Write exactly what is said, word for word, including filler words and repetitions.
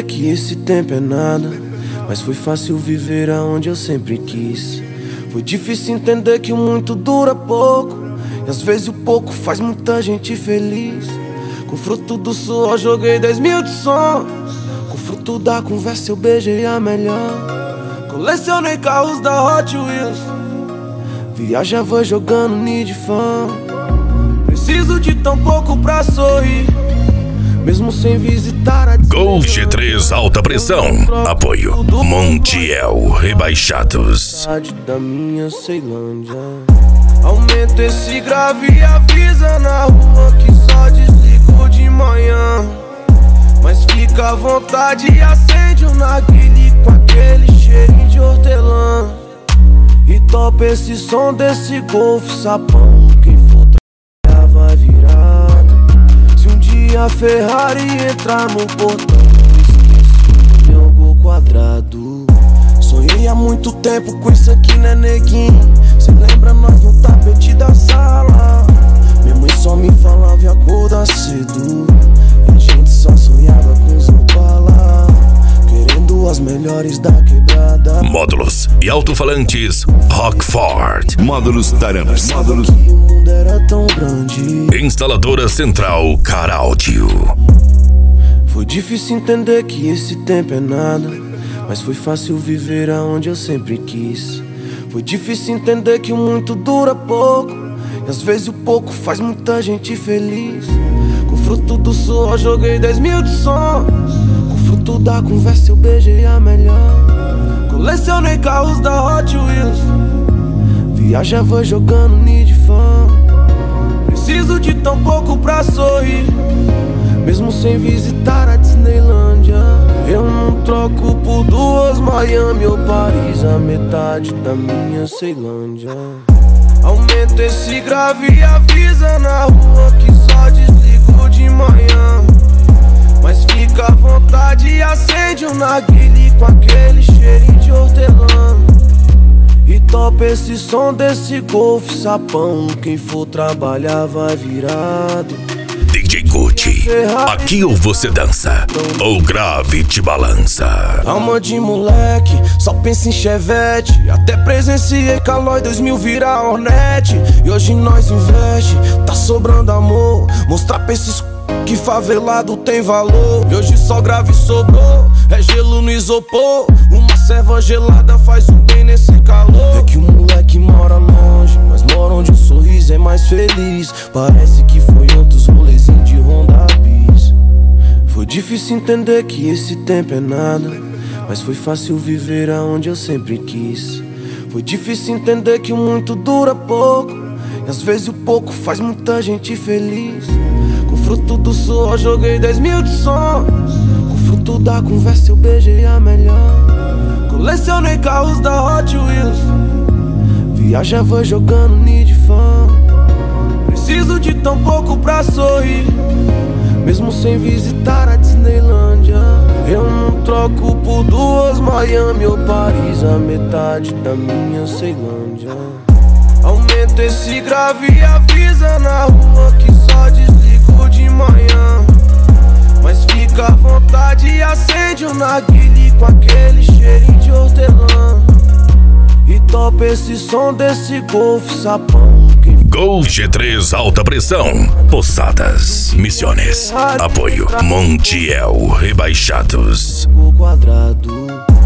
que esse tempo é nada, mas foi fácil viver aonde eu sempre quis. Foi difícil entender que o muito dura pouco, e às vezes o pouco faz muita gente feliz. Com fruto do suor joguei dez mil de sons, com fruto da conversa eu beijei a melhor. Colecionei carros da Hot Wheels, viajava jogando Need Fan. Preciso de tão pouco pra sorrir, mesmo sem visitar a Gol G três Alta Pressão. Apoio Montiel Rebaixados. Da minha Ceilândia. Aumenta esse grave e avisa na rua que só desligo de manhã. Mas fica à vontade e acende um narguilé com aquele cheirinho de hortelã. E topa esse som desse Golf sapão. Quem for trabalhar vai virado. Se um dia a Ferrari entrar no portão, esqueço o meu gol quadrado. Sonhei há muito tempo com isso aqui, né, neguinho? Cê lembra nós no tapete da sala? Minha mãe só me falava e acordar cedo, e a gente só sonhava com os Opala, querendo as melhores da quebrada. Módulos e alto-falantes Rockford. Módulos Tarampas. Módulos. Que o mundo era tão grande. Instaladora Central Car Audio. Foi difícil entender que esse tempo é nada, mas foi fácil viver aonde eu sempre quis. Foi difícil entender que o muito dura pouco, e às vezes o pouco faz muita gente feliz. Com fruto do suor joguei dez mil de sons, com fruto da conversa eu beijei a melhor. Colecionei carros da Hot Wheels, viajava jogando Need Fan. Preciso de tão pouco pra sorrir, mesmo sem visitar a Disneylândia. Eu não troco por duas Miami ou Paris, a metade da minha Ceilândia. Aumenta esse grave e avisa na rua que só desligo de manhã. Mas fica à vontade e acende um narguilé com aquele cheirinho de hortelã. E topa esse som desse Golf sapão. Quem for trabalhar vai virado. D J Gucci, aqui ou você dança, ou grave te balança. Alma de moleque, só pensa em chevette. Até presenciei Calói dois mil virar Hornet. E hoje nós investe, tá sobrando amor. Mostrar pra esses que favelado tem valor. E hoje só grave sobrou, é gelo no isopor. Uma serva gelada faz um bem nesse calor. É que o moleque mora longe, mas mora onde o sorriso é mais feliz. Parece que foi outros rolezinhos de Honda Bis. Foi difícil entender que esse tempo é nada, mas foi fácil viver aonde eu sempre quis. Foi difícil entender que o muito dura pouco, e às vezes o pouco faz muita gente feliz. Com fruto do suor joguei dez mil de sons, com fruto da conversa eu beijei a melhor. Colecionei carros da Hot Wheels, viajava jogando Need Fan. Preciso de tão pouco pra sorrir, mesmo sem visitar a Disneylândia. Eu não troco por duas Miami ou Paris, a metade da minha Ceilândia. Aumenta esse grave e avisa na rua que só desligo de manhã. Mas fica à vontade e acende um narguilé com aquele cheirinho de hortelã. E topa esse som desse Golf sapão. Gol G três Alta Pressão. Posadas, Missões. Apoio Montiel Rebaixados. Quadrado.